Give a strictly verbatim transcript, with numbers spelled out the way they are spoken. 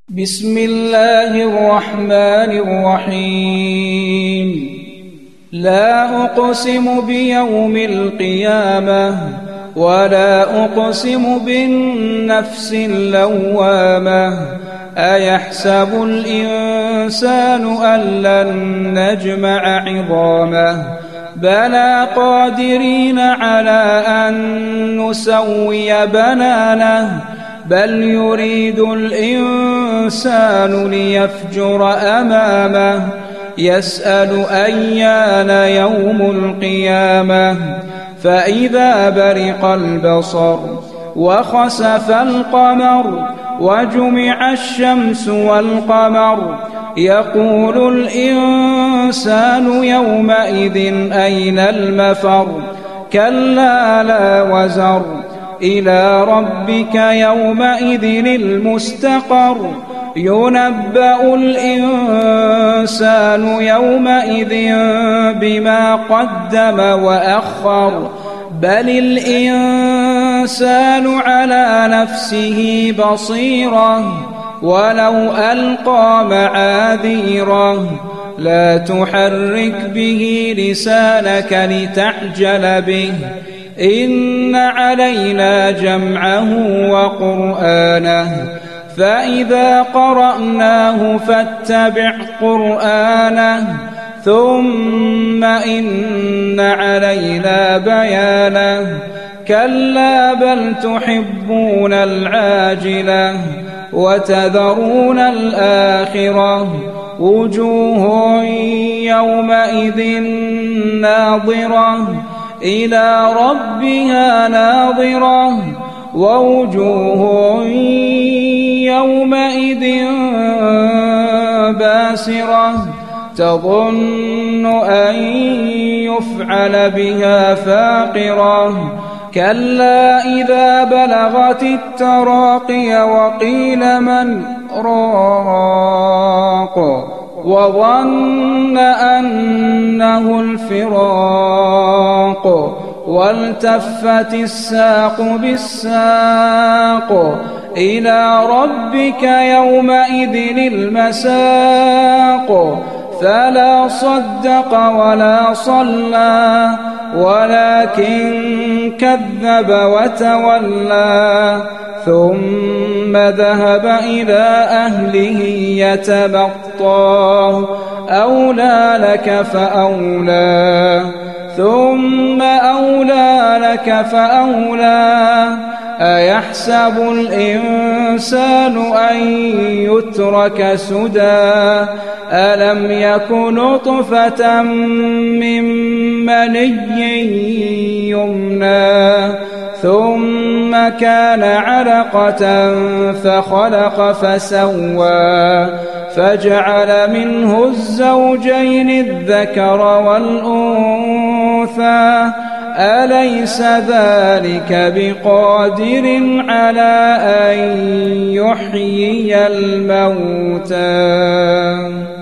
بسم الله الرحمن الرحيم لا أقسم بيوم القيامة ولا أقسم بالنفس اللوامة أيحسب الإنسان أن لن نجمع عظامه بلى قادرين على أن نسوي بنانه بل يريد الإنسان ليفجر أمامه يسأل أيان يوم القيامة فإذا برق البصر وخسف القمر وجمع الشمس والقمر يقول الإنسان يومئذ أين المفر كلا لا وزر إلى ربك يومئذ المستقر ينبأ الإنسان يومئذ بما قدم وأخر بل الإنسان على نفسه بصيرة ولو ألقى معاذيره لا تحرك به لسانك لتعجل به إن علينا جمعه وقرآنه فإذا قرأناه فاتبع قرآنه ثم إن علينا بيانه كلا بل تحبون العاجلة وتذرون الآخرة وجوه يومئذ ناظرة إلى ربها ناظرة ووجوه يومئذ باسرة تظن أن يفعل بها فاقرة كلا إذا بلغت التراقي وقيل من راق وظن أنه الفراق والتفت الساق بالساق إلى ربك يومئذ المساق فلا صدق ولا صلى ولكن كذب وتولى ثم ذهب إلى أهله يتمطى أولى لك فأولى ثم أولى لك فأولى أيحسب الإنسان أن يترك سدى ألم يك نطفة من مني يمنى ثم كان علقة فخلق فسوى فجعل منه الزوجين الذكر والأنثى أليس ذلك بقادر على أن يحيي الموتى